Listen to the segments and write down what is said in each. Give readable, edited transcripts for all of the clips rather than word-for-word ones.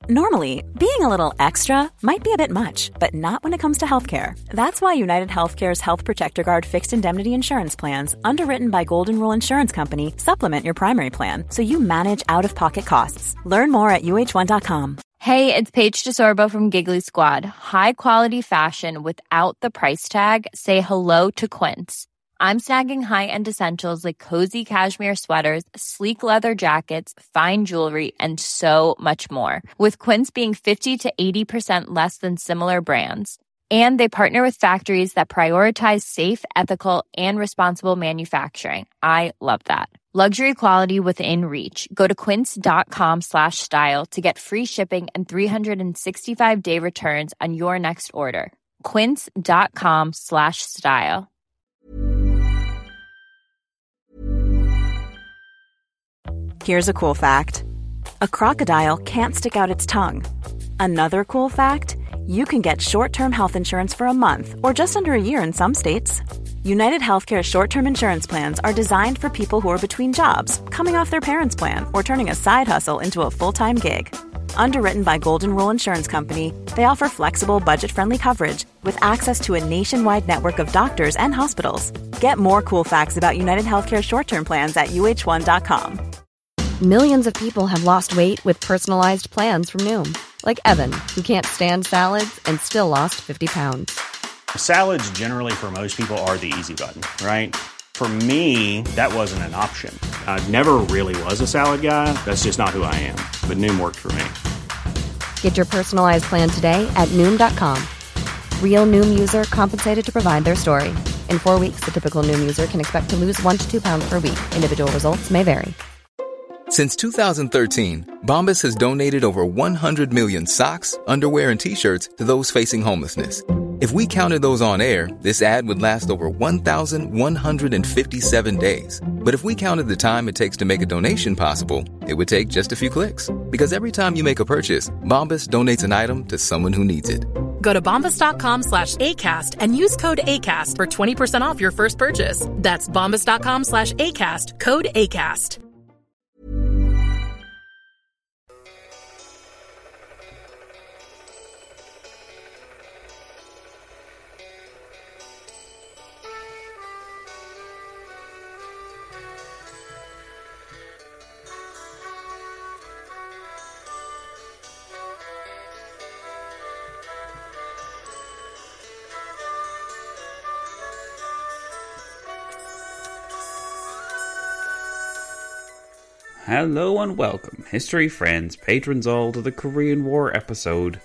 Normally, being a little extra might be a bit much, but not when it comes to healthcare. That's why United Healthcare's Health Protector Guard fixed indemnity insurance plans, underwritten by Golden Rule Insurance Company, supplement your primary plan so you manage out-of-pocket costs. Learn more at uh1.com. Hey, it's Paige DeSorbo from Giggly Squad. High quality fashion without the price tag. Say hello to Quince. I'm snagging high-end essentials like cozy cashmere sweaters, sleek leather jackets, fine jewelry, and so much more. With Quince being 50 to 80% less than similar brands. And they partner with factories that prioritize safe, ethical, and responsible manufacturing. I love that. Luxury quality within reach. Go to quince.com/style to get free shipping and 365-day returns on your next order. Quince.com/style. Here's a cool fact. A crocodile can't stick out its tongue. Another cool fact, you can get short-term health insurance for a month or just under a year in some states. United Healthcare short-term insurance plans are designed for people who are between jobs, coming off their parents' plan, or turning a side hustle into a full-time gig. Underwritten by Golden Rule Insurance Company, they offer flexible, budget-friendly coverage with access to a nationwide network of doctors and hospitals. Get more cool facts about United Healthcare short-term plans at uh1.com. Millions of people have lost weight with personalized plans from Noom. Like Evan, who can't stand salads and still lost 50 pounds. Salads generally for most people are the easy button, right? For me, that wasn't an option. I never really was a salad guy. That's just not who I am. But Noom worked for me. Get your personalized plan today at Noom.com. Real Noom user compensated to provide their story. In 4 weeks, the typical Noom user can expect to lose 1 to 2 pounds per week. Individual results may vary. Since 2013, Bombas has donated over 100 million socks, underwear, and T-shirts to those facing homelessness. If we counted those on air, this ad would last over 1,157 days. But if we counted the time it takes to make a donation possible, it would take just a few clicks. Because every time you make a purchase, Bombas donates an item to someone who needs it. Go to bombas.com/ACAST and use code ACAST for 20% off your first purchase. That's bombas.com/ACAST, code ACAST. Hello and welcome, history friends, patrons all, to the Korean War episode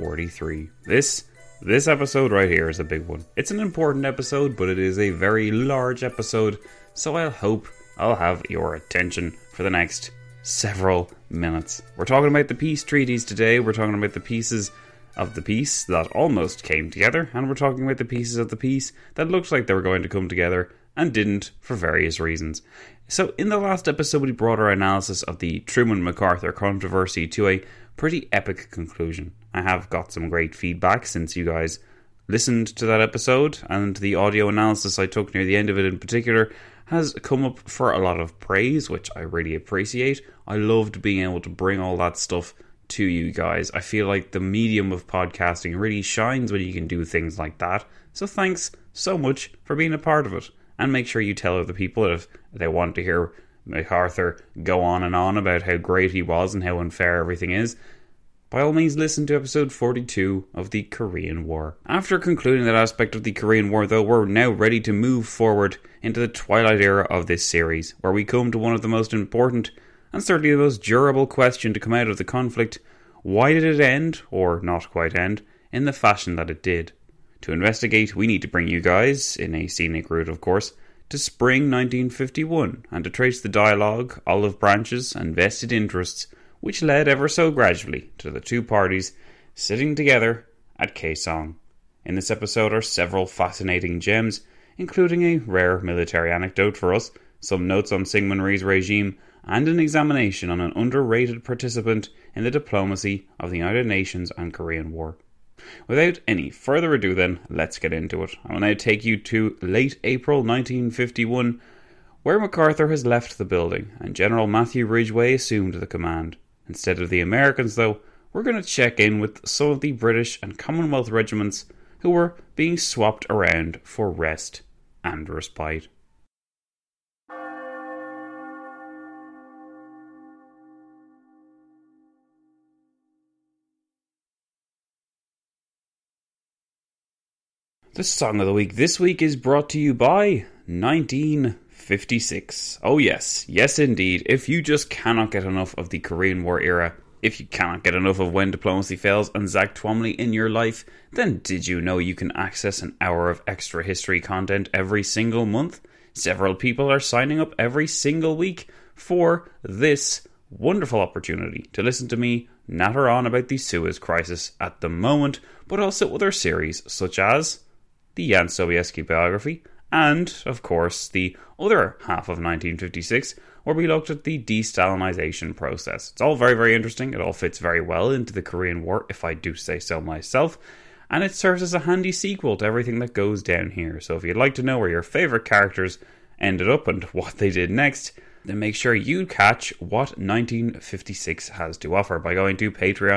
43. This episode right here is a big one. It's an important episode, but it is a very large episode, so I hope I'll have your attention for the next several minutes. We're talking about the peace treaties today. We're talking about the pieces of the peace that almost came together, and we're talking about the pieces of the peace that looked like they were going to come together and didn't for various reasons. So in the last episode, we brought our analysis of the Truman-MacArthur controversy to a pretty epic conclusion. I have got some great feedback since you guys listened to that episode, and the audio analysis I took near the end of it in particular has come up for a lot of praise, which I really appreciate. I loved being able to bring all that stuff to you guys. I feel like the medium of podcasting really shines when you can do things like that. So thanks so much for being a part of it. And make sure you tell other people if they want to hear MacArthur go on and on about how great he was and how unfair everything is. By all means, listen to episode 42 of the Korean War. After concluding that aspect of the Korean War, though, we're now ready to move forward into the twilight era of this series, where we come to one of the most important and certainly the most durable question to come out of the conflict. Why did it end, or not quite end, in the fashion that it did? To investigate, we need to bring you guys, in a scenic route of course, to spring 1951 and to trace the dialogue, olive branches and vested interests which led ever so gradually to the two parties sitting together at Kaesong. In this episode are several fascinating gems, including a rare military anecdote for us, some notes on Syngman Rhee's regime, and an examination on an underrated participant in the diplomacy of the United Nations and Korean War. Without any further ado then, let's get into it. I will now take you to late April 1951, where MacArthur has left the building and General Matthew Ridgway assumed the command. Instead of the Americans though, we're going to check in with some of the British and Commonwealth regiments who were being swapped around for rest and respite. The Song of the Week this week is brought to you by 1956. Oh yes, yes indeed. If you just cannot get enough of the Korean War era, if you cannot get enough of When Diplomacy Fails and Zach Twomley in your life, then did you know you can access an hour of extra history content every single month? Several people are signing up every single week for this wonderful opportunity to listen to me natter on about the Suez Crisis at the moment, but also other series such as the Jan Sobieski biography, and, of course, the other half of 1956, where we looked at the de-Stalinization process. It's all very, very interesting. It all fits very well into the Korean War, if I do say so myself, and it serves as a handy sequel to everything that goes down here. So if you'd like to know where your favourite characters ended up and what they did next, then make sure you catch what 1956 has to offer by going to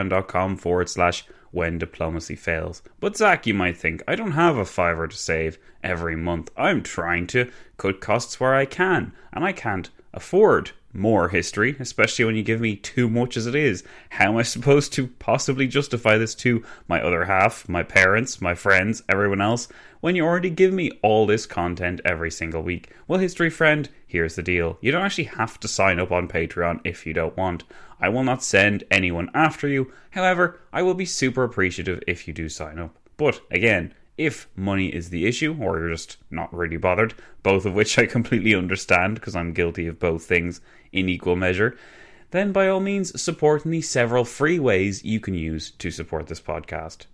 patreon.com/When Diplomacy Fails. But Zach, you might think, I don't have a $5 to save every month. I'm trying to cut costs where I can, and I can't afford more history, especially when you give me too much as it is. How am I supposed to possibly justify this to my other half, my parents, my friends, everyone else, when you already give me all this content every single week? Well, history friend, here's the deal. You don't actually have to sign up on Patreon if you don't want. I will not send anyone after you. However, I will be super appreciative if you do sign up. But again, if money is the issue, or you're just not really bothered, both of which I completely understand because I'm guilty of both things in equal measure, then by all means support the several free ways you can use to support this podcast.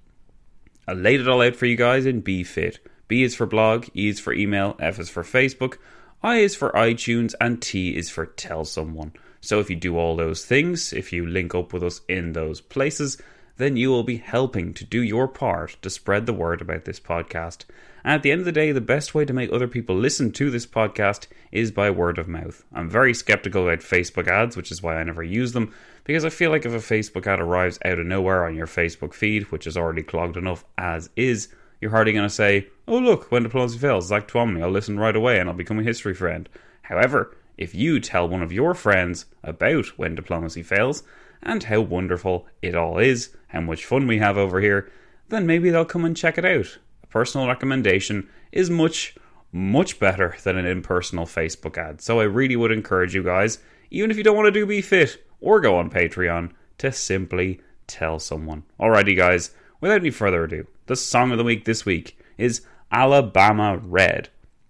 I laid it all out for you guys in BFIT. B is for blog, E is for email, F is for Facebook, I is for iTunes, and T is for tell someone. So if you do all those things, if you link up with us in those places, then you will be helping to do your part to spread the word about this podcast. And at the end of the day, the best way to make other people listen to this podcast is by word of mouth. I'm very skeptical about Facebook ads, which is why I never use them, because I feel like if a Facebook ad arrives out of nowhere on your Facebook feed, which is already clogged enough as is, you're hardly going to say, oh look, When Diplomacy Fails, Zach Twomley, I'll listen right away and I'll become a history friend. However, if you tell one of your friends about When Diplomacy Fails, and how wonderful it all is, how much fun we have over here, then maybe they'll come and check it out. A personal recommendation is much, much better than an impersonal Facebook ad. So I really would encourage you guys, even if you don't want to do BFIT or go on Patreon, to simply tell someone. Alrighty guys, without any further ado, the song of the week this week is Alabama Red.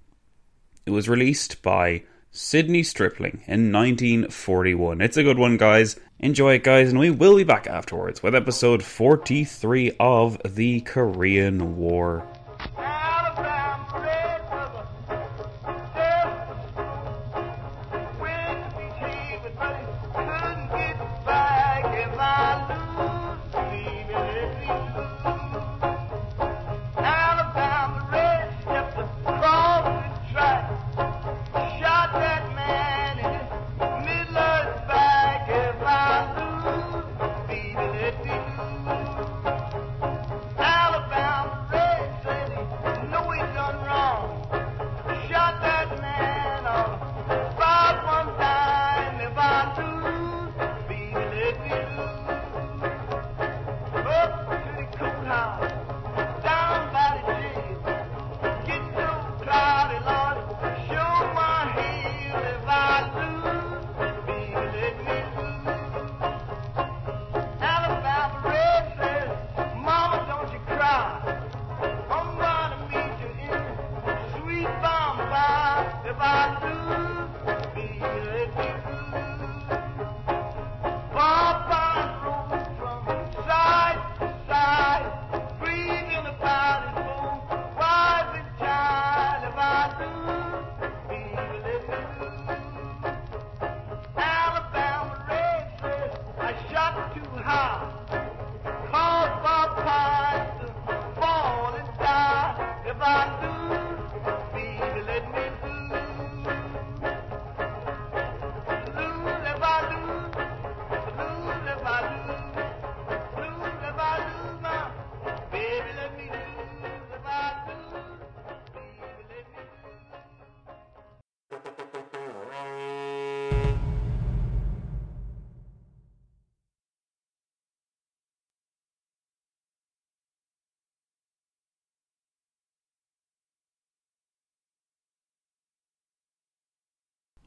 It was released by Sidney Stripling in 1941. It's a good one, guys. Enjoy it, guys, and we will be back afterwards with episode 43 of the Korean War.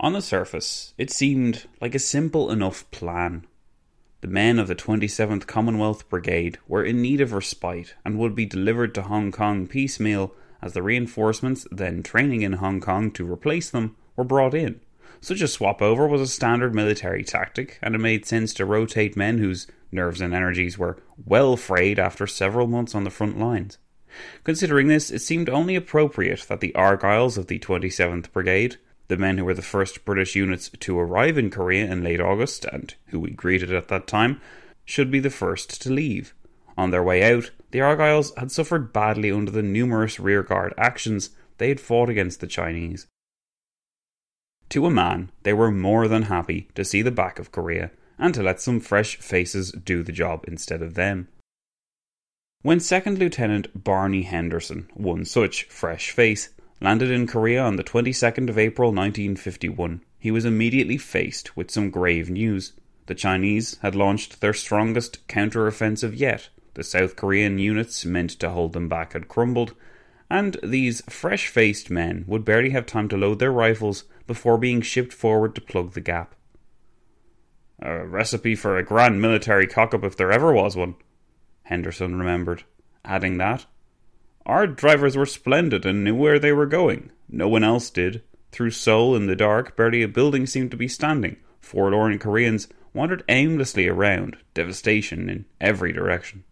On the surface, it seemed like a simple enough plan. The men of the 27th Commonwealth Brigade were in need of respite and would be delivered to Hong Kong piecemeal as the reinforcements then training in Hong Kong to replace them were brought in. Such a swap over was a standard military tactic, and it made sense to rotate men whose nerves and energies were well frayed after several months on the front lines. Considering this, it seemed only appropriate that the Argylls of the 27th Brigade, the men who were the first British units to arrive in Korea in late August, and who we greeted at that time, should be the first to leave. On their way out, the Argylls had suffered badly under the numerous rearguard actions they had fought against the Chinese. To a man, they were more than happy to see the back of Korea and to let some fresh faces do the job instead of them. When 2nd Lieutenant Barney Henderson, one such fresh face, landed in Korea on the 22nd of April 1951, he was immediately faced with some grave news. The Chinese had launched their strongest counter-offensive yet. The South Korean units meant to hold them back had crumbled, and these fresh-faced men would barely have time to load their rifles before being shipped forward to plug the gap. A recipe for a grand military cock-up if there ever was one, Henderson remembered, adding that, "Our drivers were splendid and knew where they were going. No one else did. Through Seoul in the dark, barely a building seemed to be standing. Forlorn Koreans wandered aimlessly around, devastation in every direction."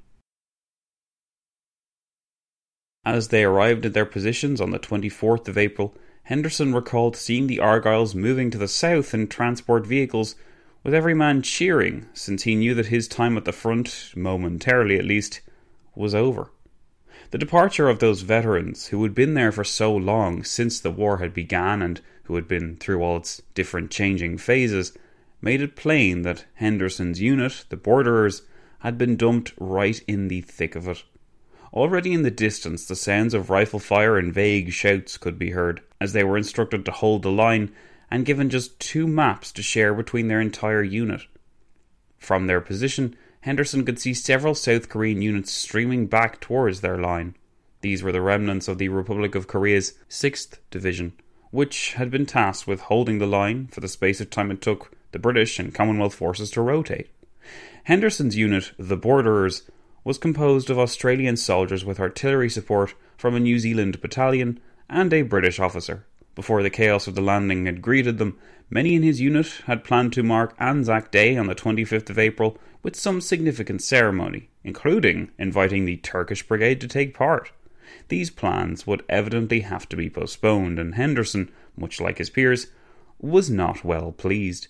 As they arrived at their positions on the 24th of April, Henderson recalled seeing the Argylls moving to the south in transport vehicles, with every man cheering, since he knew that his time at the front, momentarily at least, was over. The departure of those veterans who had been there for so long since the war had begun and who had been through all its different changing phases made it plain that Henderson's unit, the Borderers, had been dumped right in the thick of it. Already in the distance, the sounds of rifle fire and vague shouts could be heard, as they were instructed to hold the line and given just 2 maps to share between their entire unit. From their position, Henderson could see several South Korean units streaming back towards their line. These were the remnants of the Republic of Korea's 6th Division, which had been tasked with holding the line for the space of time it took the British and Commonwealth forces to rotate. Henderson's unit, the Borderers, was composed of Australian soldiers with artillery support from a New Zealand battalion and a British officer. Before the chaos of the landing had greeted them, many in his unit had planned to mark Anzac Day on the 25th of April with some significant ceremony, including inviting the Turkish Brigade to take part. These plans would evidently have to be postponed, and Henderson, much like his peers, was not well pleased.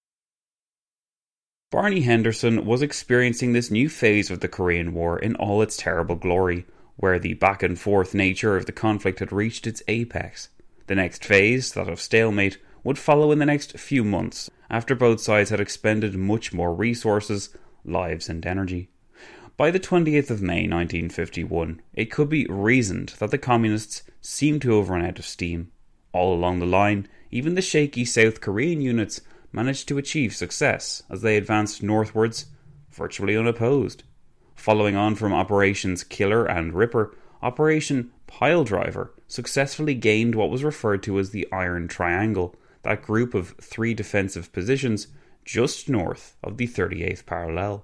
Barney Henderson was experiencing this new phase of the Korean War in all its terrible glory, where the back-and-forth nature of the conflict had reached its apex. The next phase, that of stalemate, would follow in the next few months, after both sides had expended much more resources, lives and energy. By the 20th of May 1951, it could be reasoned that the Communists seemed to have run out of steam. All along the line, even the shaky South Korean units managed to achieve success as they advanced northwards, virtually unopposed. Following on from Operations Killer and Ripper, Operation Piledriver successfully gained what was referred to as the Iron Triangle, that group of 3 defensive positions just north of the 38th parallel.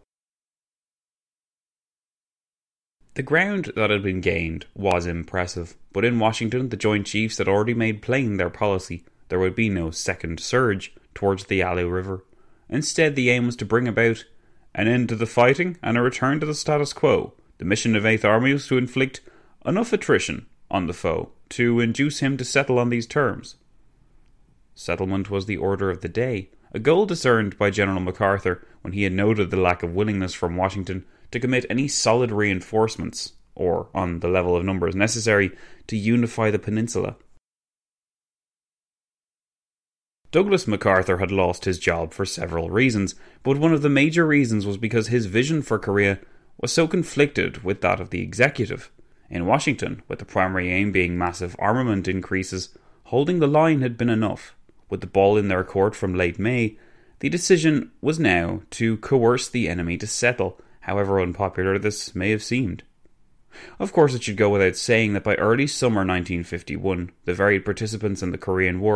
The ground that had been gained was impressive, but in Washington the Joint Chiefs had already made plain their policy. There would be no second surge towards the Yalu River. Instead, the aim was to bring about an end to the fighting and a return to the status quo. The mission of 8th Army was to inflict enough attrition on the foe to induce him to settle on these terms. Settlement was the order of the day, a goal discerned by General MacArthur when he had noted the lack of willingness from Washington to commit any solid reinforcements, or, on the level of numbers necessary, to unify the peninsula. Douglas MacArthur had lost his job for several reasons, but one of the major reasons was because his vision for Korea was so conflicted with that of the executive. In Washington, with the primary aim being massive armament increases, holding the line had been enough. With the ball in their court from late May, the decision was now to coerce the enemy to settle, however unpopular this may have seemed. Of course, it should go without saying that by early summer 1951, the varied participants in the Korean War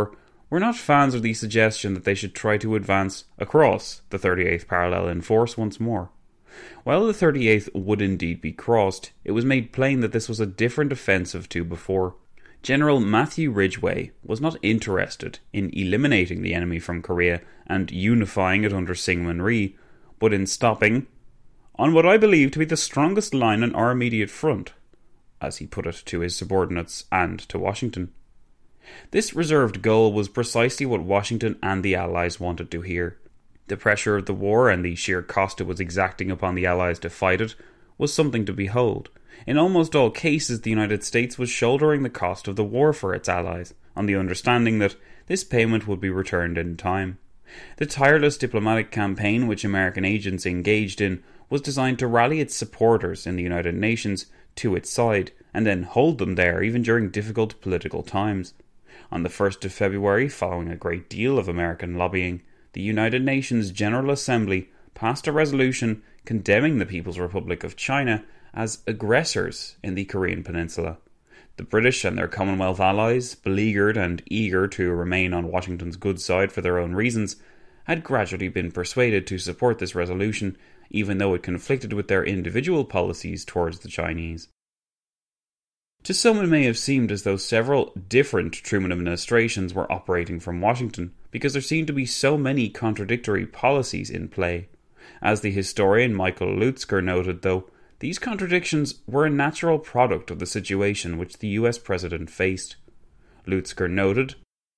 were not fans of the suggestion that they should try to advance across the 38th parallel in force once more. While the 38th would indeed be crossed, it was made plain that this was a different offensive to before. General Matthew Ridgway was not interested in eliminating the enemy from Korea and unifying it under Syngman Rhee, but in stopping on what I believe to be the strongest line on our immediate front, as he put it to his subordinates and to Washington. This reserved goal was precisely what Washington and the Allies wanted to hear. The pressure of the war and the sheer cost it was exacting upon the Allies to fight it was something to behold. In almost all cases, the United States was shouldering the cost of the war for its allies, on the understanding that this payment would be returned in time. The tireless diplomatic campaign which American agents engaged in was designed to rally its supporters in the United Nations to its side, and then hold them there even during difficult political times. On the 1st of February, following a great deal of American lobbying, the United Nations General Assembly passed a resolution condemning the People's Republic of China as aggressors in the Korean Peninsula. The British and their Commonwealth allies, beleaguered and eager to remain on Washington's good side for their own reasons, had gradually been persuaded to support this resolution, even though it conflicted with their individual policies towards the Chinese. To some, it may have seemed as though several different Truman administrations were operating from Washington, because there seemed to be so many contradictory policies in play. As the historian Michael Lutzker noted, though, these contradictions were a natural product of the situation which the US president faced. Lutzker noted,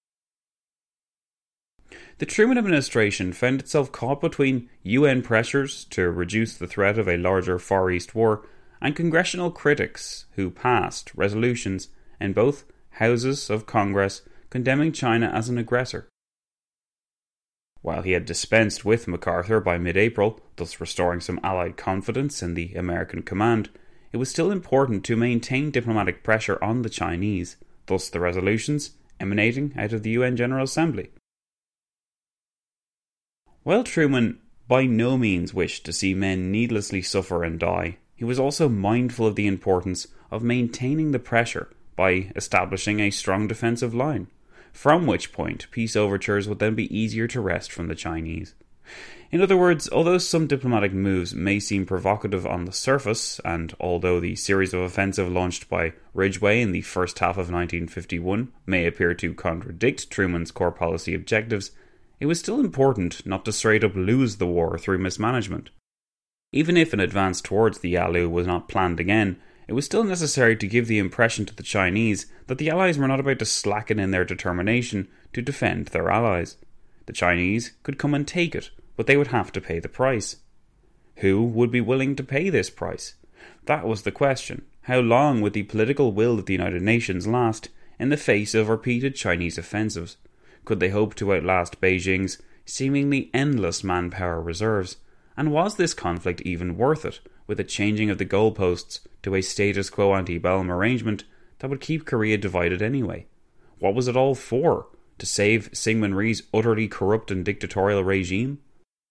"The Truman administration found itself caught between UN pressures to reduce the threat of a larger Far East war and congressional critics who passed resolutions in both houses of Congress condemning China as an aggressor. While he had dispensed with MacArthur by mid-April, thus restoring some Allied confidence in the American command, it was still important to maintain diplomatic pressure on the Chinese, thus the resolutions emanating out of the UN General Assembly." While Truman by no means wished to see men needlessly suffer and die, he was also mindful of the importance of maintaining the pressure by establishing a strong defensive line, from which point peace overtures would then be easier to wrest from the Chinese. In other words, although some diplomatic moves may seem provocative on the surface, and although the series of offensives launched by Ridgway in the first half of 1951 may appear to contradict Truman's core policy objectives, it was still important not to straight up lose the war through mismanagement. Even if an advance towards the Yalu was not planned again, it was still necessary to give the impression to the Chinese that the Allies were not about to slacken in their determination to defend their allies. The Chinese could come and take it, but they would have to pay the price. Who would be willing to pay this price? That was the question. How long would the political will of the United Nations last in the face of repeated Chinese offensives? Could they hope to outlast Beijing's seemingly endless manpower reserves? And was this conflict even worth it, with a changing of the goalposts to a status quo antebellum arrangement that would keep Korea divided anyway? What was it all for? To save Syngman Rhee's utterly corrupt and dictatorial regime?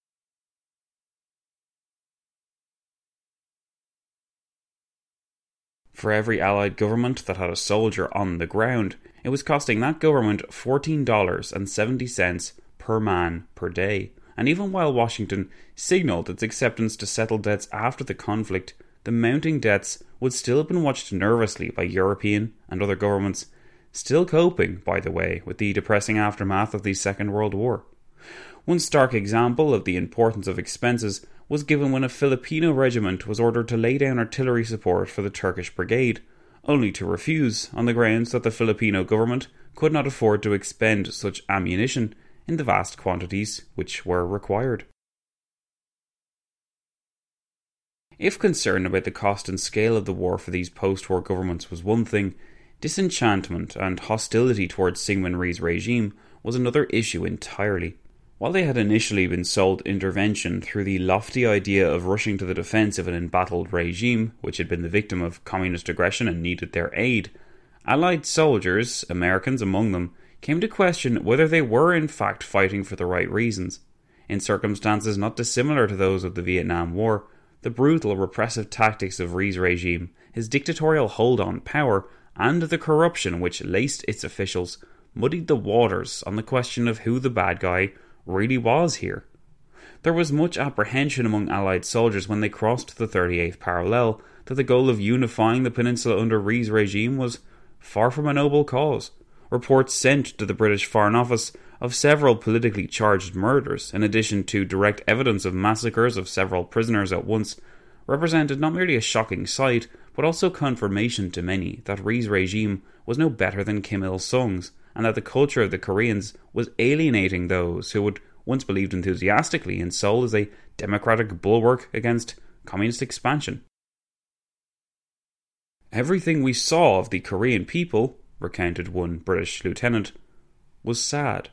For every Allied government that had a soldier on the ground, it was costing that government $14.70 per man per day. And even while Washington signalled its acceptance to settle debts after the conflict, the mounting debts would still have been watched nervously by European and other governments, still coping, by the way, with the depressing aftermath of the Second World War. One stark example of the importance of expenses was given when a Filipino regiment was ordered to lay down artillery support for the Turkish brigade, only to refuse on the grounds that the Filipino government could not afford to expend such ammunition in the vast quantities which were required. If concern about the cost and scale of the war for these post-war governments was one thing, disenchantment and hostility towards Syngman Rhee's regime was another issue entirely. While they had initially been sold intervention through the lofty idea of rushing to the defence of an embattled regime which had been the victim of communist aggression and needed their aid, Allied soldiers, Americans among them, came to question whether they were in fact fighting for the right reasons. In circumstances not dissimilar to those of the Vietnam War, the brutal repressive tactics of Rhee's regime, his dictatorial hold on power, and the corruption which laced its officials, muddied the waters on the question of who the bad guy really was here. There was much apprehension among Allied soldiers when they crossed the 38th parallel that the goal of unifying the peninsula under Rhee's regime was far from a noble cause. Reports sent to the British Foreign Office of several politically charged murders, in addition to direct evidence of massacres of several prisoners at once, represented not merely a shocking sight, but also confirmation to many that Rhee's regime was no better than Kim Il-sung's, and that the culture of the Koreans was alienating those who had once believed enthusiastically in Seoul as a democratic bulwark against communist expansion. "Everything we saw of the Korean people," recounted one British lieutenant, "was sad."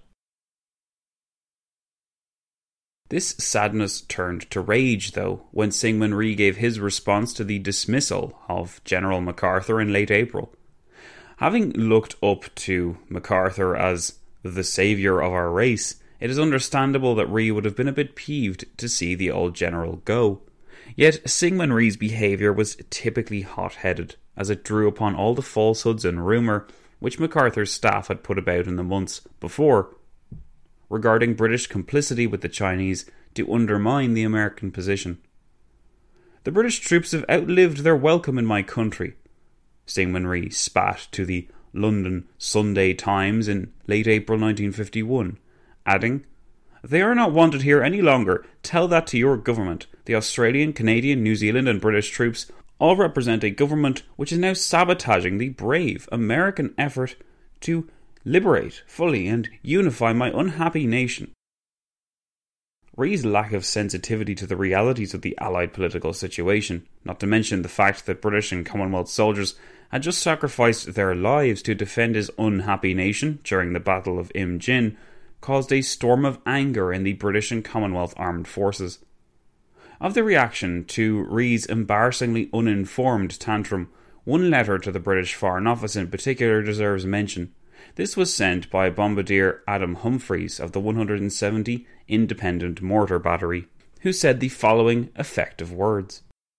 This sadness turned to rage, though, when Syngman Rhee gave his response to the dismissal of General MacArthur in late April. Having looked up to MacArthur as the saviour of our race, it is understandable that Rhee would have been a bit peeved to see the old general go. Yet Syngman Rhee's behaviour was typically hot-headed, as it drew upon all the falsehoods and rumour which MacArthur's staff had put about in the months before regarding British complicity with the Chinese to undermine the American position. "The British troops have outlived their welcome in my country," Syngman Rhee spat to the London Sunday Times in late April 1951, adding, "They are not wanted here any longer. Tell that to your government. The Australian, Canadian, New Zealand and British troops all represent a government which is now sabotaging the brave American effort to liberate fully and unify my unhappy nation." Rhee's lack of sensitivity to the realities of the Allied political situation, not to mention the fact that British and Commonwealth soldiers had just sacrificed their lives to defend his unhappy nation during the Battle of Im Jin, caused a storm of anger in the British and Commonwealth armed forces. Of the reaction to Rhee's embarrassingly uninformed tantrum, one letter to the British Foreign Office in particular deserves mention. This was sent by Bombardier Adam Humphreys of the 170 Independent Mortar Battery, who said the following effective words.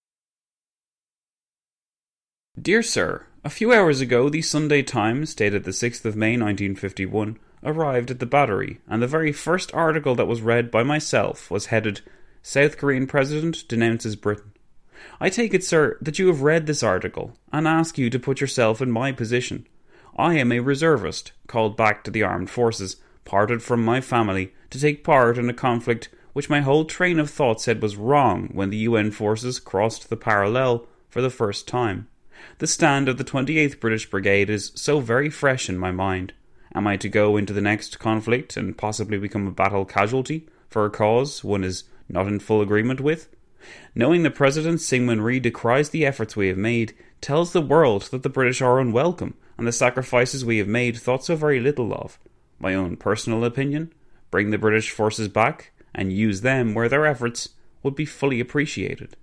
"Dear Sir, a few hours ago the Sunday Times, dated the 6th of May 1951, arrived at the battery, and the very first article that was read by myself was headed, 'South Korean President denounces Britain.' I take it, sir, that you have read this article, and ask you to put yourself in my position. I am a reservist, called back to the armed forces, parted from my family, to take part in a conflict which my whole train of thought said was wrong when the UN forces crossed the parallel for the first time. The stand of the 28th British Brigade is so very fresh in my mind. Am I to go into the next conflict and possibly become a battle casualty for a cause one is not in full agreement with? Knowing the President Syngman Rhee decries the efforts we have made, tells the world that the British are unwelcome, and the sacrifices we have made thought so very little of. My own personal opinion, bring the British forces back and use them where their efforts would be fully appreciated."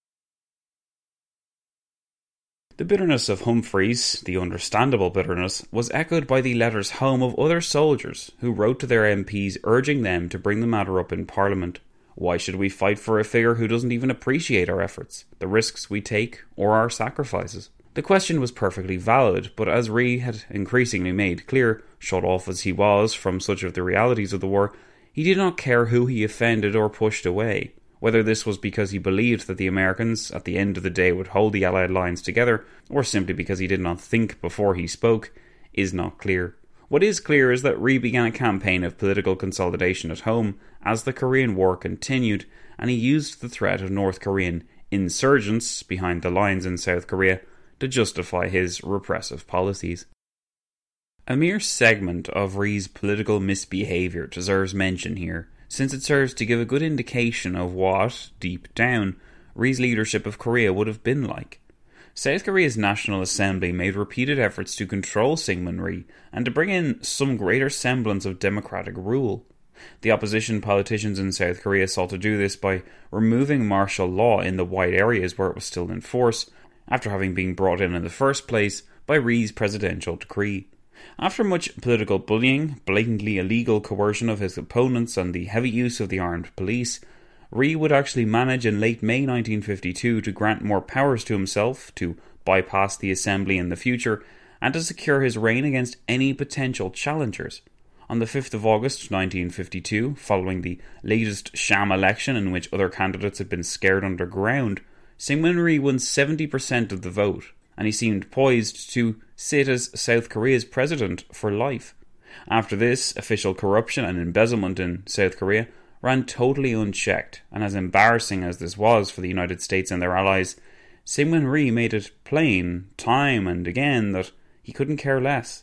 The bitterness of Humphreys, the understandable bitterness, was echoed by the letters home of other soldiers who wrote to their MPs urging them to bring the matter up in Parliament. Why should we fight for a figure who doesn't even appreciate our efforts, the risks we take, or our sacrifices? The question was perfectly valid, but as Rhee had increasingly made clear, shut off as he was from such of the realities of the war, he did not care who he offended or pushed away. Whether this was because he believed that the Americans at the end of the day would hold the Allied lines together, or simply because he did not think before he spoke, is not clear. What is clear is that Rhee began a campaign of political consolidation at home as the Korean War continued, and he used the threat of North Korean insurgents behind the lines in South Korea to justify his repressive policies. A mere segment of Rhee's political misbehaviour deserves mention here, since it serves to give a good indication of what, deep down, Rhee's leadership of Korea would have been like. South Korea's National Assembly made repeated efforts to control Syngman Rhee and to bring in some greater semblance of democratic rule. The opposition politicians in South Korea sought to do this by removing martial law in the wide areas where it was still in force, after having been brought in the first place by Rhee's presidential decree. After much political bullying, blatantly illegal coercion of his opponents and the heavy use of the armed police, Rhee would actually manage in late May 1952 to grant more powers to himself, to bypass the assembly in the future, and to secure his reign against any potential challengers. On the 5th of August 1952, following the latest sham election in which other candidates had been scared underground, Syngman Rhee won 70% of the vote, and he seemed poised to sit as South Korea's president for life. After this, official corruption and embezzlement in South Korea ran totally unchecked, and as embarrassing as this was for the United States and their allies, Syngman Rhee made it plain, time and again, that he couldn't care less.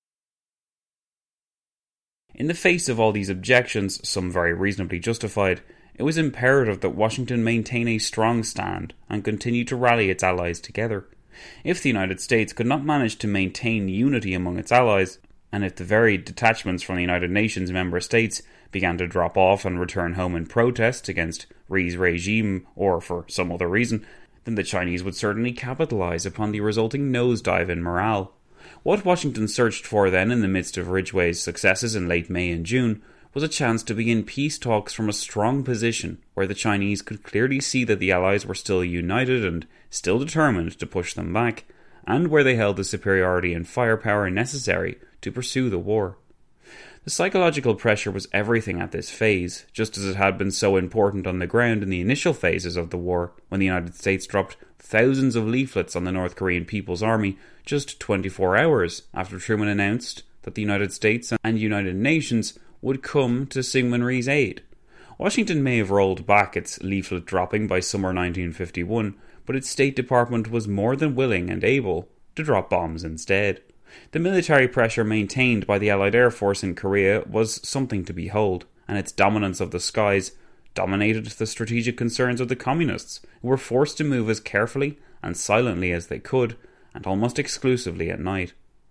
In the face of all these objections, some very reasonably justified, it was imperative that Washington maintain a strong stand and continue to rally its allies together. If the United States could not manage to maintain unity among its allies, and if the varied detachments from the United Nations member states began to drop off and return home in protest against Rhee's regime or for some other reason, then the Chinese would certainly capitalise upon the resulting nosedive in morale. What Washington searched for then, in the midst of Ridgway's successes in late May and June, was a chance to begin peace talks from a strong position where the Chinese could clearly see that the Allies were still united and still determined to push them back, and where they held the superiority and firepower necessary to pursue the war. The psychological pressure was everything at this phase, just as it had been so important on the ground in the initial phases of the war, when the United States dropped thousands of leaflets on the North Korean People's Army just 24 hours after Truman announced that the United States and United Nations would come to Syngman Rhee's aid. Washington may have rolled back its leaflet dropping by summer 1951, but its State Department was more than willing and able to drop bombs instead. The military pressure maintained by the Allied Air Force in Korea was something to behold, and its dominance of the skies dominated the strategic concerns of the Communists, who were forced to move as carefully and silently as they could, and almost exclusively at night.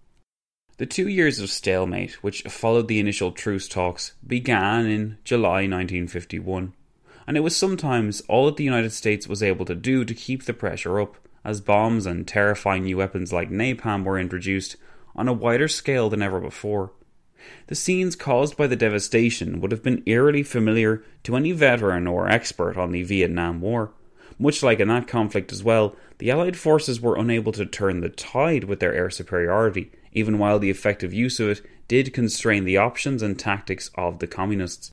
The 2 years of stalemate which followed the initial truce talks began in July 1951, and it was sometimes all that the United States was able to do to keep the pressure up, as bombs and terrifying new weapons like napalm were introduced on a wider scale than ever before. The scenes caused by the devastation would have been eerily familiar to any veteran or expert on the Vietnam War. Much like in that conflict as well, the Allied forces were unable to turn the tide with their air superiority, even while the effective use of it did constrain the options and tactics of the Communists.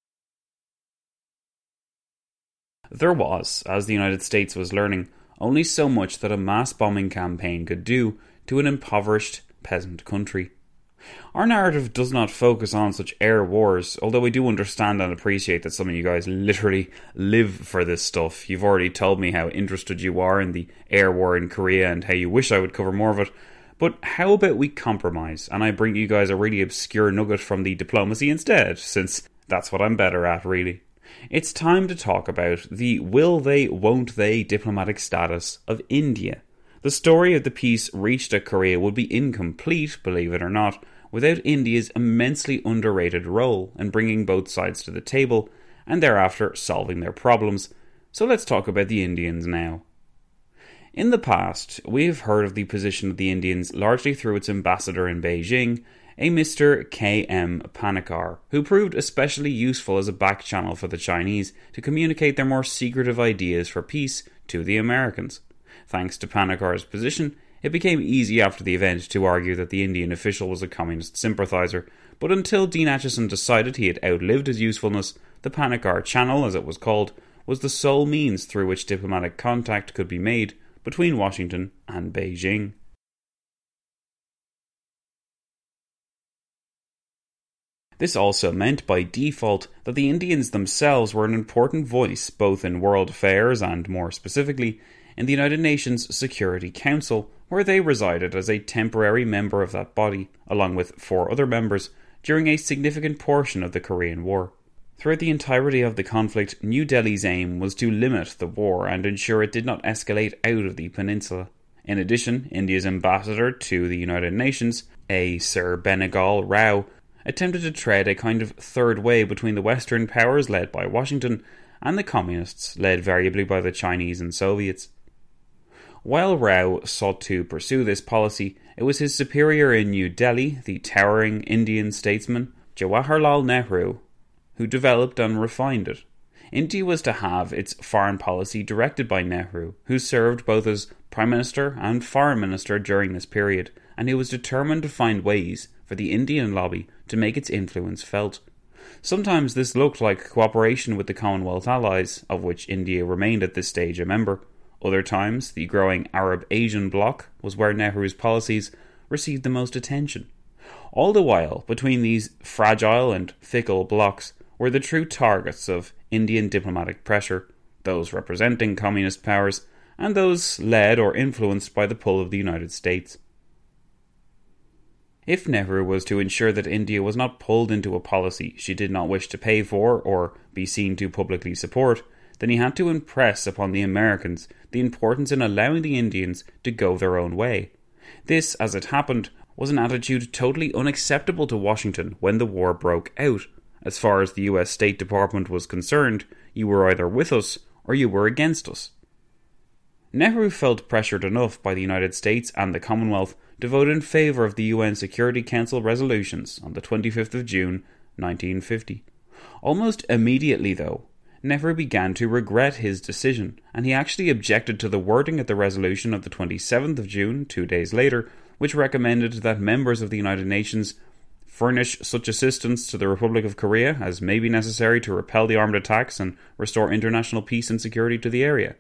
There was, as the United States was learning, only so much that a mass bombing campaign could do to an impoverished peasant country. Our narrative does not focus on such air wars, although we do understand and appreciate that some of you guys literally live for this stuff. You've already told me how interested you are in the air war in Korea and how you wish I would cover more of it. But how about we compromise and I bring you guys a really obscure nugget from the diplomacy instead, since that's what I'm better at, really. It's time to talk about the will they, won't they diplomatic status of India. The story of the peace reached at Korea would be incomplete, believe it or not, without India's immensely underrated role in bringing both sides to the table and thereafter solving their problems. So let's talk about the Indians now. In the past, we have heard of the position of the Indians largely through its ambassador in Beijing, a Mr. K.M. Panikkar, who proved especially useful as a back channel for the Chinese to communicate their more secretive ideas for peace to the Americans. Thanks to Panikkar's position, it became easy after the event to argue that the Indian official was a communist sympathiser, but until Dean Acheson decided he had outlived his usefulness, the Panikkar Channel, as it was called, was the sole means through which diplomatic contact could be made between Washington and Beijing. This also meant by default that the Indians themselves were an important voice both in world affairs and, more specifically, in the United Nations Security Council, where they resided as a temporary member of that body, along with 4 other members, during a significant portion of the Korean War. Throughout the entirety of the conflict, New Delhi's aim was to limit the war and ensure it did not escalate out of the peninsula. In addition, India's ambassador to the United Nations, a Sir Benegal Rao, attempted to tread a kind of third way between the Western powers led by Washington and the Communists led variably by the Chinese and Soviets. While Rao sought to pursue this policy, it was his superior in New Delhi, the towering Indian statesman Jawaharlal Nehru, who developed and refined it. India was to have its foreign policy directed by Nehru, who served both as Prime Minister and Foreign Minister during this period, and who was determined to find ways for the Indian lobby to make its influence felt. Sometimes this looked like cooperation with the Commonwealth allies, of which India remained at this stage a member. Other times, the growing Arab-Asian bloc was where Nehru's policies received the most attention. All the while, between these fragile and fickle blocs were the true targets of Indian diplomatic pressure, those representing communist powers, and those led or influenced by the pull of the United States. If Nehru was to ensure that India was not pulled into a policy she did not wish to pay for or be seen to publicly support, then he had to impress upon the Americans the importance in allowing the Indians to go their own way. This, as it happened, was an attitude totally unacceptable to Washington when the war broke out. As far as the US State Department was concerned, you were either with us or you were against us. Nehru felt pressured enough by the United States and the Commonwealth to vote in favour of the UN Security Council resolutions on the 25th of June 1950. Almost immediately, though, Nehru began to regret his decision, and he actually objected to the wording of the resolution of the 27th of June, 2 days later, which recommended that members of the United Nations furnish such assistance to the Republic of Korea as may be necessary to repel the armed attacks and restore international peace and security to the area.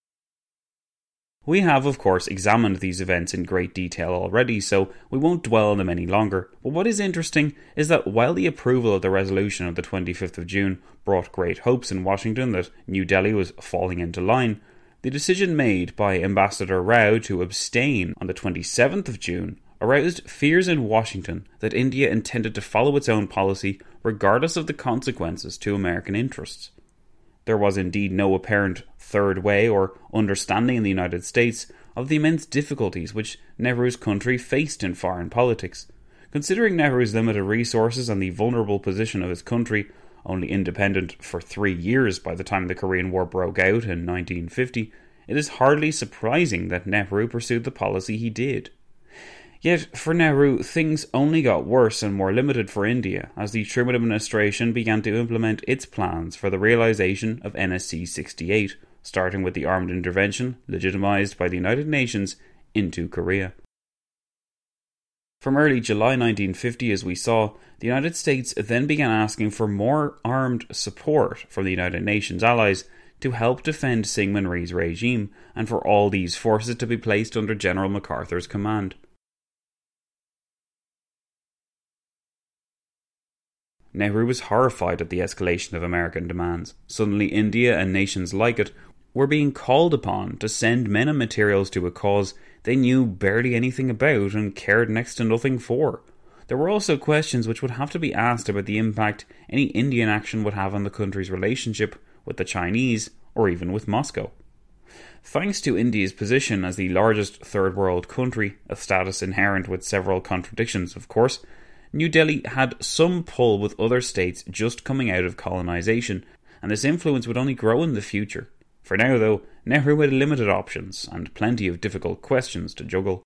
We have, of course, examined these events in great detail already, so we won't dwell on them any longer. But what is interesting is that while the approval of the resolution of the 25th of June brought great hopes in Washington that New Delhi was falling into line, the decision made by Ambassador Rao to abstain on the 27th of June aroused fears in Washington that India intended to follow its own policy regardless of the consequences to American interests. There was indeed no apparent third way or understanding in the United States of the immense difficulties which Nehru's country faced in foreign politics. Considering Nehru's limited resources and the vulnerable position of his country, only independent for 3 years by the time the Korean War broke out in 1950, it is hardly surprising that Nehru pursued the policy he did. Yet, for Nehru, things only got worse and more limited for India as the Truman administration began to implement its plans for the realisation of NSC 68, starting with the armed intervention, legitimised by the United Nations, into Korea. From early July 1950, as we saw, the United States then began asking for more armed support from the United Nations allies to help defend Syngman Rhee's regime, and for all these forces to be placed under General MacArthur's command. Nehru was horrified at the escalation of American demands. Suddenly India and nations like it were being called upon to send men and materials to a cause they knew barely anything about and cared next to nothing for. There were also questions which would have to be asked about the impact any Indian action would have on the country's relationship with the Chinese or even with Moscow. Thanks to India's position as the largest third world country, a status inherent with several contradictions of course, New Delhi had some pull with other states just coming out of colonisation, and this influence would only grow in the future. For now, though, Nehru had limited options and plenty of difficult questions to juggle.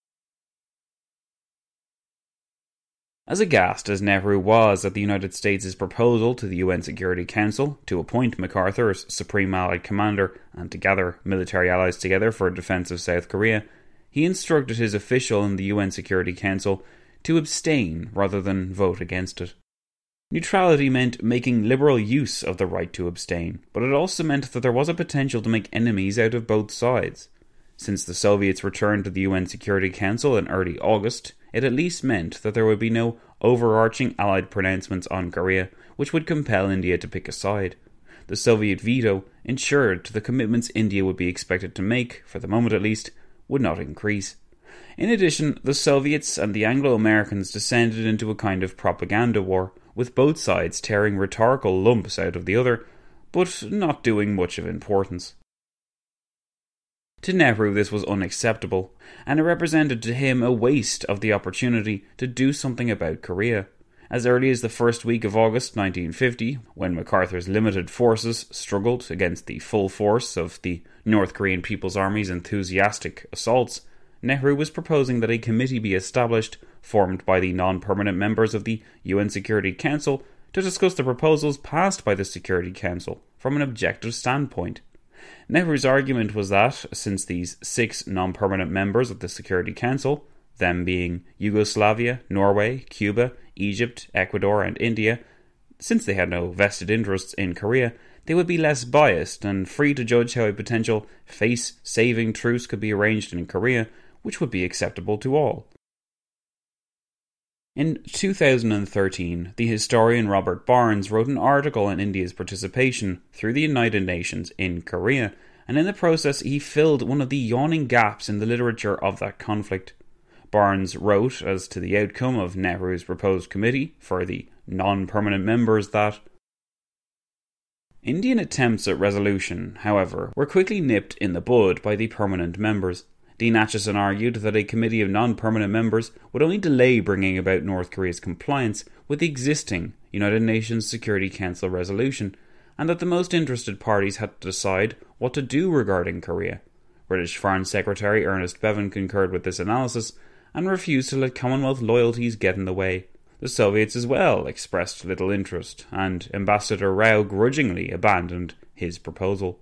As aghast as Nehru was at the United States' proposal to the UN Security Council to appoint MacArthur as Supreme Allied Commander and to gather military allies together for defence of South Korea, he instructed his official in the UN Security Council to abstain rather than vote against it. Neutrality meant making liberal use of the right to abstain, but it also meant that there was a potential to make enemies out of both sides. Since the Soviets returned to the UN Security Council in early August, it at least meant that there would be no overarching Allied pronouncements on Korea, which would compel India to pick a side. The Soviet veto ensured the commitments India would be expected to make, for the moment at least, would not increase. In addition, the Soviets and the Anglo-Americans descended into a kind of propaganda war, with both sides tearing rhetorical lumps out of the other, but not doing much of importance. To Nehru this was unacceptable, and it represented to him a waste of the opportunity to do something about Korea. As early as the first week of August 1950, when MacArthur's limited forces struggled against the full force of the North Korean People's Army's enthusiastic assaults, Nehru was proposing that a committee be established, formed by the non-permanent members of the UN Security Council, to discuss the proposals passed by the Security Council from an objective standpoint. Nehru's argument was that, since these 6 non-permanent members of the Security Council, them being Yugoslavia, Norway, Cuba, Egypt, Ecuador and India, since they had no vested interests in Korea, they would be less biased and free to judge how a potential face-saving truce could be arranged in Korea, which would be acceptable to all. In 2013, the historian Robert Barnes wrote an article on India's participation through the United Nations in Korea, and in the process he filled one of the yawning gaps in the literature of that conflict. Barnes wrote as to the outcome of Nehru's proposed committee for the non-permanent members that Indian attempts at resolution, however, were quickly nipped in the bud by the permanent members. Dean Acheson argued that a committee of non-permanent members would only delay bringing about North Korea's compliance with the existing United Nations Security Council resolution, and that the most interested parties had to decide what to do regarding Korea. British Foreign Secretary Ernest Bevin concurred with this analysis and refused to let Commonwealth loyalties get in the way. The Soviets as well expressed little interest, and Ambassador Rao grudgingly abandoned his proposal.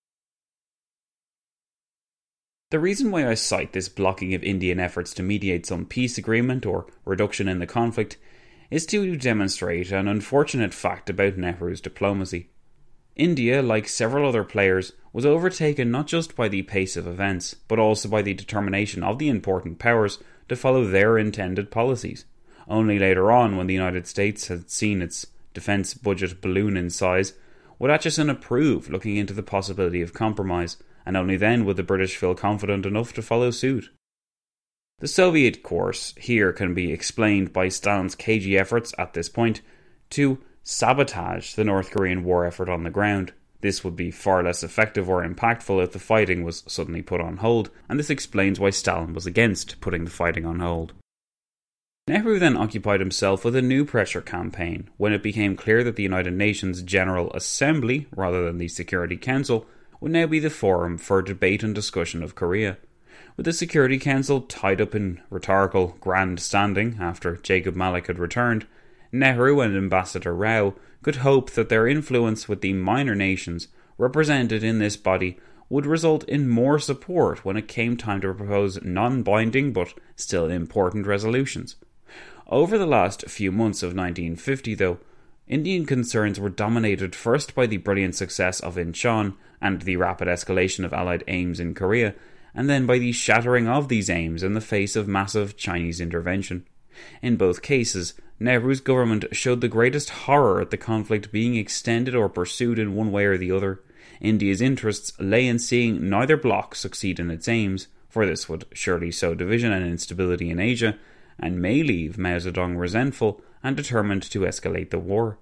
The reason why I cite this blocking of Indian efforts to mediate some peace agreement or reduction in the conflict is to demonstrate an unfortunate fact about Nehru's diplomacy. India, like several other players, was overtaken not just by the pace of events, but also by the determination of the important powers to follow their intended policies. Only later on, when the United States had seen its defence budget balloon in size, would Acheson approve looking into the possibility of compromise, and only then would the British feel confident enough to follow suit. The Soviet course here can be explained by Stalin's cagey efforts at this point to sabotage the North Korean war effort on the ground. This would be far less effective or impactful if the fighting was suddenly put on hold, and this explains why Stalin was against putting the fighting on hold. Nehru then occupied himself with a new pressure campaign when it became clear that the United Nations General Assembly, rather than the Security Council, would now be the forum for debate and discussion of Korea. With the Security Council tied up in rhetorical grandstanding after Jacob Malik had returned, Nehru and Ambassador Rao could hope that their influence with the minor nations represented in this body would result in more support when it came time to propose non-binding but still important resolutions. Over the last few months of 1950, though, Indian concerns were dominated first by the brilliant success of Incheon and the rapid escalation of Allied aims in Korea, and then by the shattering of these aims in the face of massive Chinese intervention. In both cases, Nehru's government showed the greatest horror at the conflict being extended or pursued in one way or the other. India's interests lay in seeing neither bloc succeed in its aims, for this would surely sow division and instability in Asia, and may leave Mao Zedong resentful and determined to escalate the war.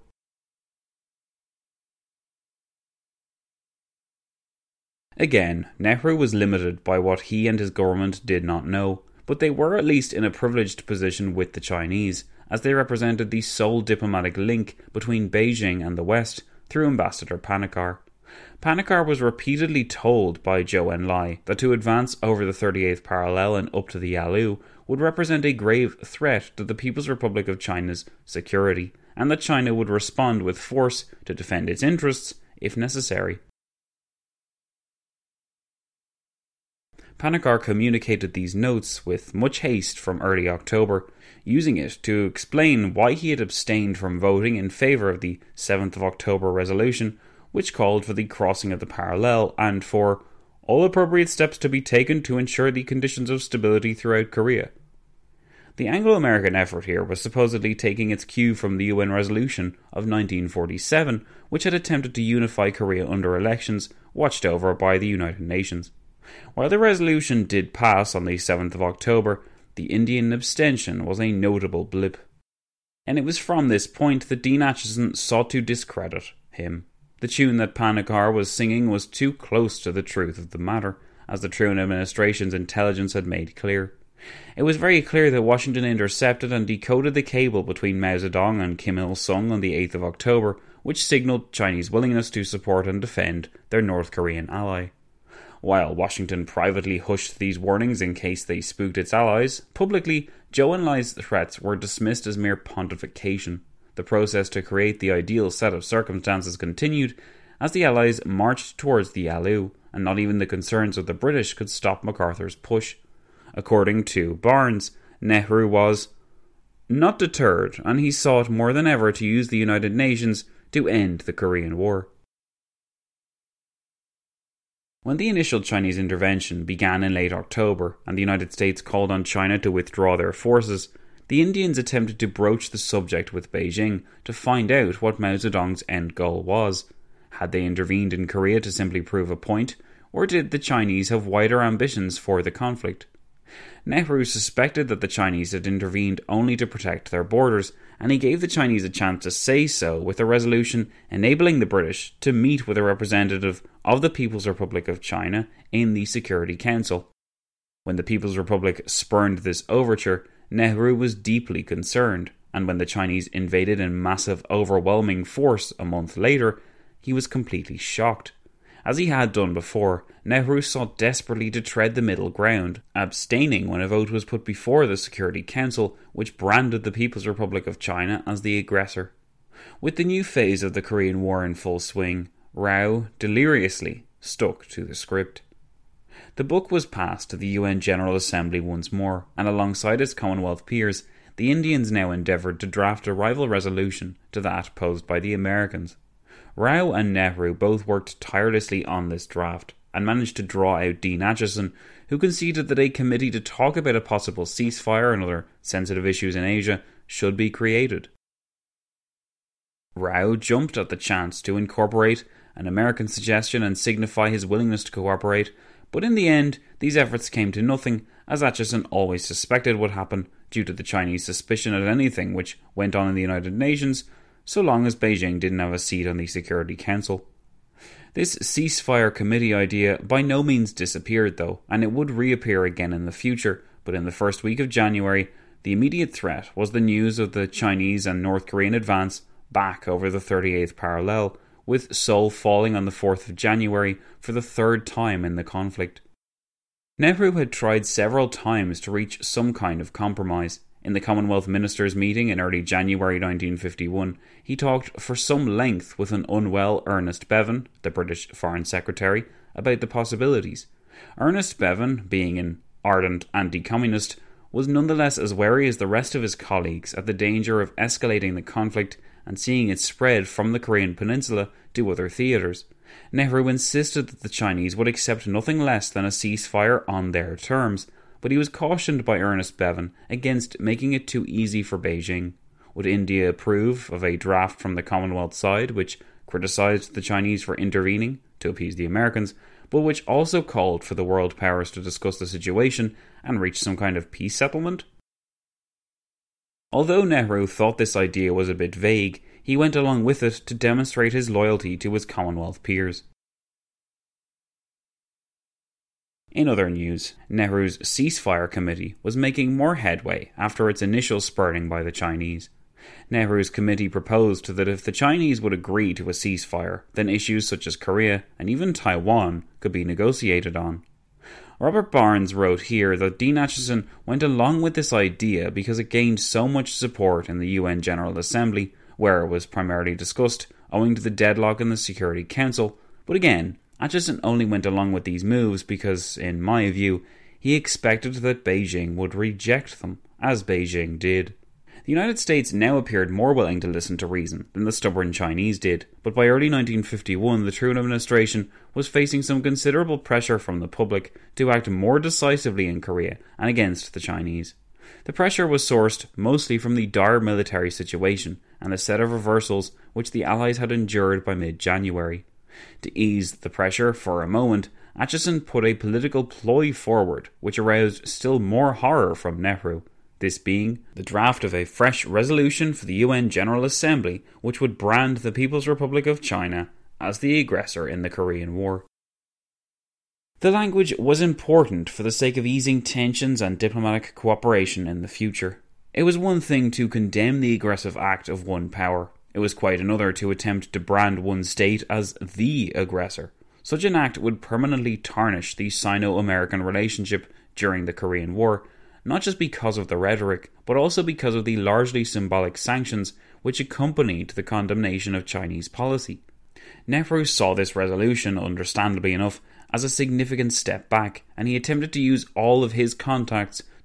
Again, Nehru was limited by what he and his government did not know, but they were at least in a privileged position with the Chinese, as they represented the sole diplomatic link between Beijing and the West through Ambassador Panikkar. Panikkar was repeatedly told by Zhou Enlai that to advance over the 38th parallel and up to the Yalu would represent a grave threat to the People's Republic of China's security, and that China would respond with force to defend its interests if necessary. Panikkar communicated these notes with much haste from early October, using it to explain why he had abstained from voting in favour of the 7th of October resolution, which called for the crossing of the parallel and for all appropriate steps to be taken to ensure the conditions of stability throughout Korea. The Anglo-American effort here was supposedly taking its cue from the UN resolution of 1947, which had attempted to unify Korea under elections watched over by the United Nations. While the resolution did pass on the 7th of October, the Indian abstention was a notable blip. And it was from this point that Dean Acheson sought to discredit him. The tune that Panikkar was singing was too close to the truth of the matter, as the Truman administration's intelligence had made clear. It was very clear that Washington intercepted and decoded the cable between Mao Zedong and Kim Il-sung on the 8th of October, which signalled Chinese willingness to support and defend their North Korean ally. While Washington privately hushed these warnings in case they spooked its allies, publicly, Zhou Enlai's threats were dismissed as mere pontification. The process to create the ideal set of circumstances continued as the Allies marched towards the Yalu, and not even the concerns of the British could stop MacArthur's push. According to Barnes, Nehru was not deterred, and he sought more than ever to use the United Nations to end the Korean War. When the initial Chinese intervention began in late October and the United States called on China to withdraw their forces, the Indians attempted to broach the subject with Beijing to find out what Mao Zedong's end goal was. Had they intervened in Korea to simply prove a point, or did the Chinese have wider ambitions for the conflict? Nehru suspected that the Chinese had intervened only to protect their borders, and he gave the Chinese a chance to say so with a resolution enabling the British to meet with a representative of the People's Republic of China in the Security Council. When the People's Republic spurned this overture, Nehru was deeply concerned, and when the Chinese invaded in massive, overwhelming force a month later, he was completely shocked. As he had done before, Nehru sought desperately to tread the middle ground, abstaining when a vote was put before the Security Council, which branded the People's Republic of China as the aggressor. With the new phase of the Korean War in full swing, Rao deliriously stuck to the script. The book was passed to the UN General Assembly once more, and alongside its Commonwealth peers, the Indians now endeavoured to draft a rival resolution to that posed by the Americans. Rao and Nehru both worked tirelessly on this draft and managed to draw out Dean Acheson, who conceded that a committee to talk about a possible ceasefire and other sensitive issues in Asia should be created. Rao jumped at the chance to incorporate an American suggestion and signify his willingness to cooperate, but in the end, these efforts came to nothing, as Acheson always suspected would happen due to the Chinese suspicion at anything which went on in the United Nations, so long as Beijing didn't have a seat on the Security Council. This ceasefire committee idea by no means disappeared though, and it would reappear again in the future, but in the first week of January, the immediate threat was the news of the Chinese and North Korean advance back over the 38th parallel, with Seoul falling on the 4th of January for the third time in the conflict. Nehru had tried several times to reach some kind of compromise. In the Commonwealth Ministers' meeting in early January 1951, he talked for some length with an unwell Ernest Bevin, the British Foreign Secretary, about the possibilities. Ernest Bevin, being an ardent anti-communist, was nonetheless as wary as the rest of his colleagues at the danger of escalating the conflict and seeing it spread from the Korean peninsula to other theatres. Nehru insisted that the Chinese would accept nothing less than a ceasefire on their terms, but he was cautioned by Ernest Bevin against making it too easy for Beijing. Would India approve of a draft from the Commonwealth side which criticised the Chinese for intervening to appease the Americans, but which also called for the world powers to discuss the situation and reach some kind of peace settlement? Although Nehru thought this idea was a bit vague, he went along with it to demonstrate his loyalty to his Commonwealth peers. In other news, Nehru's ceasefire committee was making more headway after its initial spurning by the Chinese. Nehru's committee proposed that if the Chinese would agree to a ceasefire, then issues such as Korea and even Taiwan could be negotiated on. Robert Barnes wrote here that Dean Acheson went along with this idea because it gained so much support in the UN General Assembly, where it was primarily discussed, owing to the deadlock in the Security Council, but again, Acheson only went along with these moves because, in my view, he expected that Beijing would reject them, as Beijing did. The United States now appeared more willing to listen to reason than the stubborn Chinese did, but by early 1951 the Truman administration was facing some considerable pressure from the public to act more decisively in Korea and against the Chinese. The pressure was sourced mostly from the dire military situation and the set of reversals which the Allies had endured by mid-January. To ease the pressure for a moment, Acheson put a political ploy forward which aroused still more horror from Nehru, this being the draft of a fresh resolution for the UN General Assembly which would brand the People's Republic of China as the aggressor in the Korean War. The language was important for the sake of easing tensions and diplomatic cooperation in the future. It was one thing to condemn the aggressive act of one power. It was quite another to attempt to brand one state as the aggressor. Such an act would permanently tarnish the Sino-American relationship during the Korean War, not just because of the rhetoric, but also because of the largely symbolic sanctions which accompanied the condemnation of Chinese policy. Nehru saw this resolution, understandably enough, as a significant step back, and he attempted to use all of his contacts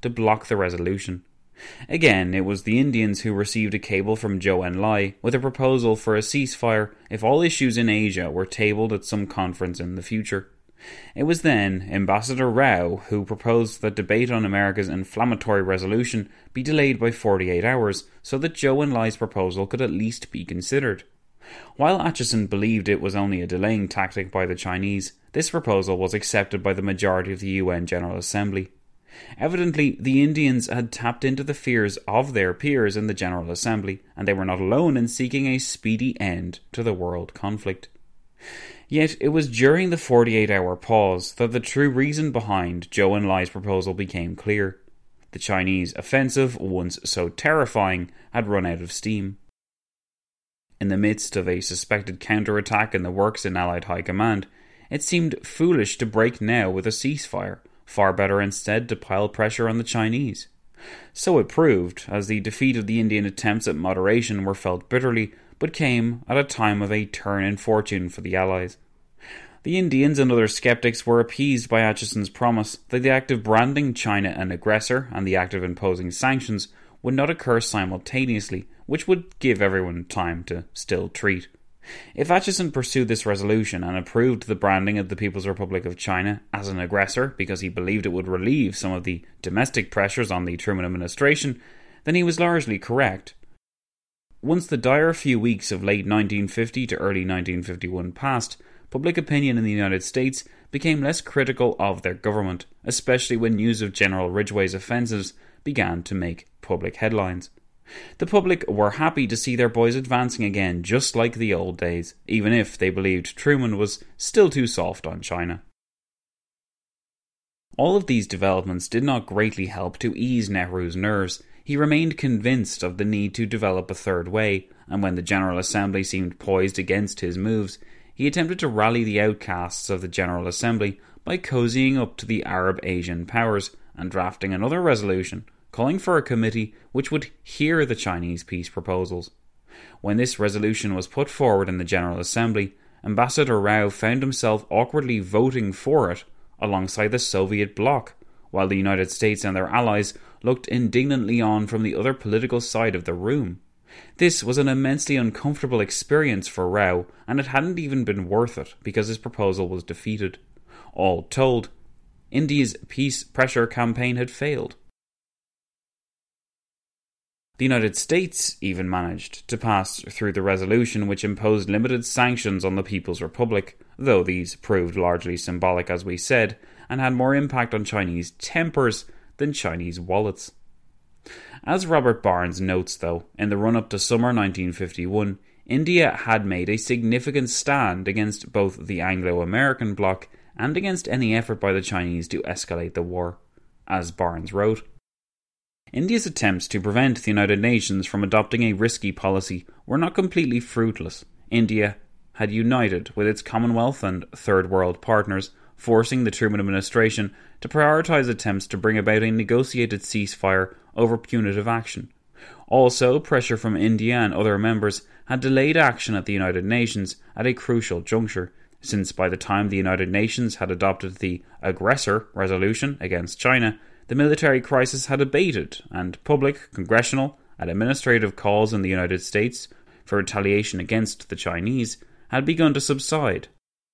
to block the resolution. Again, it was the Indians who received a cable from Zhou Enlai with a proposal for a ceasefire if all issues in Asia were tabled at some conference in the future. It was then Ambassador Rao who proposed that debate on America's inflammatory resolution be delayed by 48 hours so that Zhou Enlai's proposal could at least be considered. While Acheson believed it was only a delaying tactic by the Chinese, this proposal was accepted by the majority of the UN General Assembly. Evidently, the Indians had tapped into the fears of their peers in the General Assembly, and they were not alone in seeking a speedy end to the world conflict. Yet it was during the 48-hour pause that the true reason behind Zhou Enlai's proposal became clear. The Chinese offensive, once so terrifying, had run out of steam. In the midst of a suspected counterattack in the works in Allied High Command, it seemed foolish to break now with a ceasefire. Far better instead to pile pressure on the Chinese. So it proved, as the defeat of the Indian attempts at moderation were felt bitterly, but came at a time of a turn in fortune for the Allies. The Indians and other skeptics were appeased by Acheson's promise that the act of branding China an aggressor and the act of imposing sanctions would not occur simultaneously, which would give everyone time to still treat. If Acheson pursued this resolution and approved the branding of the People's Republic of China as an aggressor because he believed it would relieve some of the domestic pressures on the Truman administration, then he was largely correct. Once the dire few weeks of late 1950 to early 1951 passed, public opinion in the United States became less critical of their government, especially when news of General Ridgway's offensives began to make public headlines. The public were happy to see their boys advancing again just like the old days, even if they believed Truman was still too soft on China. All of these developments did not greatly help to ease Nehru's nerves. He remained convinced of the need to develop a third way, and when the General Assembly seemed poised against his moves, he attempted to rally the outcasts of the General Assembly by cozying up to the Arab Asian powers and drafting another resolution calling for a committee which would hear the Chinese peace proposals. When this resolution was put forward in the General Assembly, Ambassador Rao found himself awkwardly voting for it alongside the Soviet bloc, while the United States and their allies looked indignantly on from the other political side of the room. This was an immensely uncomfortable experience for Rao, and it hadn't even been worth it because his proposal was defeated. All told, India's peace pressure campaign had failed. The United States even managed to pass through the resolution which imposed limited sanctions on the People's Republic, though these proved largely symbolic, as we said, and had more impact on Chinese tempers than Chinese wallets. As Robert Barnes notes, though, in the run-up to summer 1951, India had made a significant stand against both the Anglo-American bloc and against any effort by the Chinese to escalate the war. As Barnes wrote, India's attempts to prevent the United Nations from adopting a risky policy were not completely fruitless. India had united with its Commonwealth and Third World partners, forcing the Truman administration to prioritise attempts to bring about a negotiated ceasefire over punitive action. Also, pressure from India and other members had delayed action at the United Nations at a crucial juncture, since by the time the United Nations had adopted the aggressor resolution against China, the military crisis had abated, and public, congressional, and administrative calls in the United States for retaliation against the Chinese had begun to subside.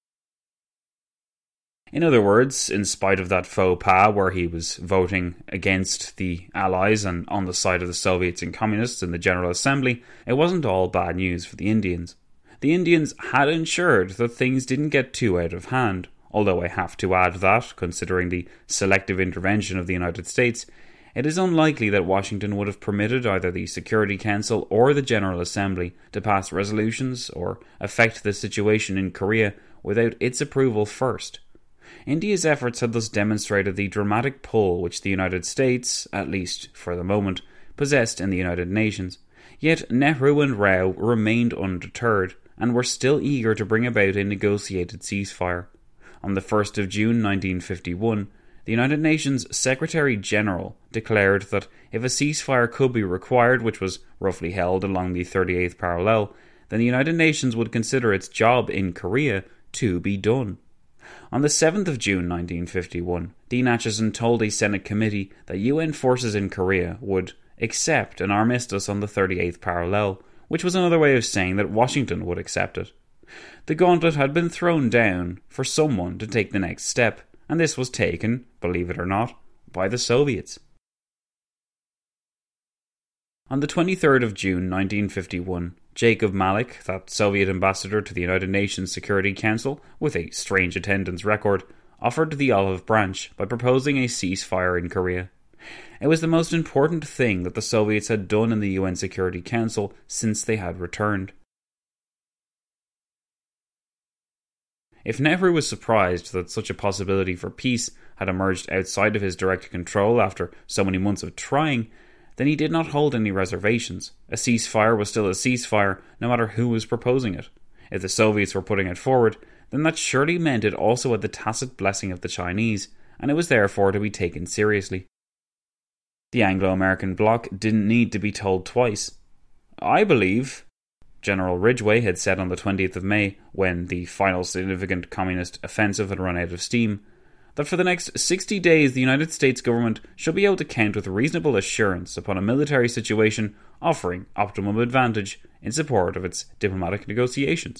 In other words, in spite of that faux pas where he was voting against the Allies and on the side of the Soviets and Communists in the General Assembly, it wasn't all bad news for the Indians. The Indians had ensured that things didn't get too out of hand. Although I have to add that, considering the selective intervention of the United States, it is unlikely that Washington would have permitted either the Security Council or the General Assembly to pass resolutions or affect the situation in Korea without its approval first. India's efforts had thus demonstrated the dramatic pull which the United States, at least for the moment, possessed in the United Nations. Yet Nehru and Rao remained undeterred and were still eager to bring about a negotiated ceasefire. On the 1st of June 1951, the United Nations Secretary-General declared that if a ceasefire could be required, which was roughly held along the 38th parallel, then the United Nations would consider its job in Korea to be done. On the 7th of June 1951, Dean Acheson told a Senate committee that UN forces in Korea would accept an armistice on the 38th parallel, which was another way of saying that Washington would accept it. The gauntlet had been thrown down for someone to take the next step, and this was taken, believe it or not, by the Soviets. On the 23rd of June 1951, Jacob Malik, that Soviet ambassador to the United Nations Security Council with a strange attendance record, offered the olive branch by proposing a ceasefire in Korea. It was the most important thing that the Soviets had done in the UN Security Council since they had returned. If Nehru was surprised that such a possibility for peace had emerged outside of his direct control after so many months of trying, then he did not hold any reservations. A ceasefire was still a ceasefire, no matter who was proposing it. If the Soviets were putting it forward, then that surely meant it also had the tacit blessing of the Chinese, and it was therefore to be taken seriously. The Anglo-American bloc didn't need to be told twice. I believe, General Ridgway had said on the 20th of May, when the final significant communist offensive had run out of steam, that for the next 60 days the United States government should be able to count with reasonable assurance upon a military situation offering optimum advantage in support of its diplomatic negotiations.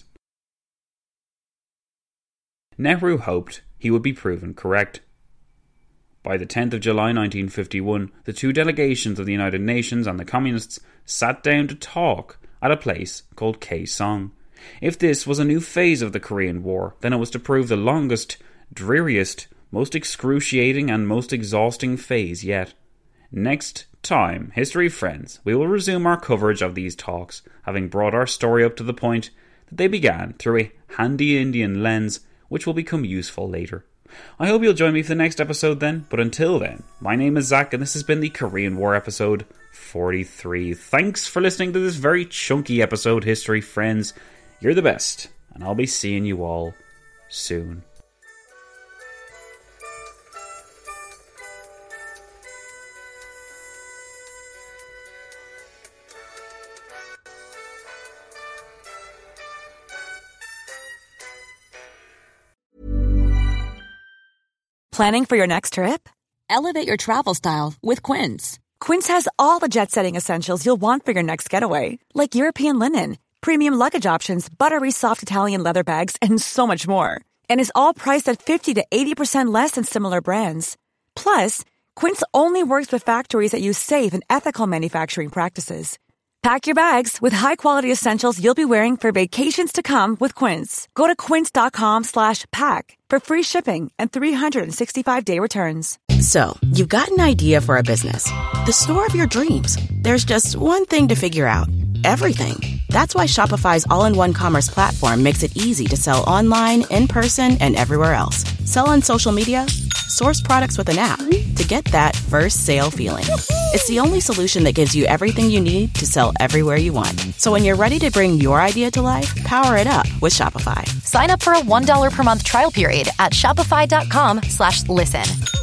Nehru hoped he would be proven correct. By the 10th of July 1951, the two delegations of the United Nations and the Communists sat down to talk at a place called Kaesong. If this was a new phase of the Korean War, then it was to prove the longest, dreariest, most excruciating and most exhausting phase yet. Next time, history friends, we will resume our coverage of these talks, having brought our story up to the point that they began through a handy Indian lens, which will become useful later. I hope you'll join me for the next episode then, but until then, my name is Zach and this has been the Korean War episode 43. Thanks for listening to this very chunky episode, history friends. You're the best, and I'll be seeing you all soon. Planning for your next trip? Elevate your travel style with Quince. Quince has all the jet-setting essentials you'll want for your next getaway, like European linen, premium luggage options, buttery soft Italian leather bags, and so much more. And is all priced at 50 to 80% less than similar brands. Plus, Quince only works with factories that use safe and ethical manufacturing practices. Pack your bags with high-quality essentials you'll be wearing for vacations to come with Quince. Go to quince.com/pack for free shipping and 365-day returns. So, you've got an idea for a business. The store of your dreams. There's just one thing to figure out. Everything. That's why Shopify's all-in-one commerce platform makes it easy to sell online, in person, and everywhere else. Sell on social media, source products with an app to get that first sale feeling. It's the only solution that gives you everything you need to sell everywhere you want. So when you're ready to bring your idea to life, power it up with Shopify. Sign up for a $1 per month trial period at shopify.com/listen.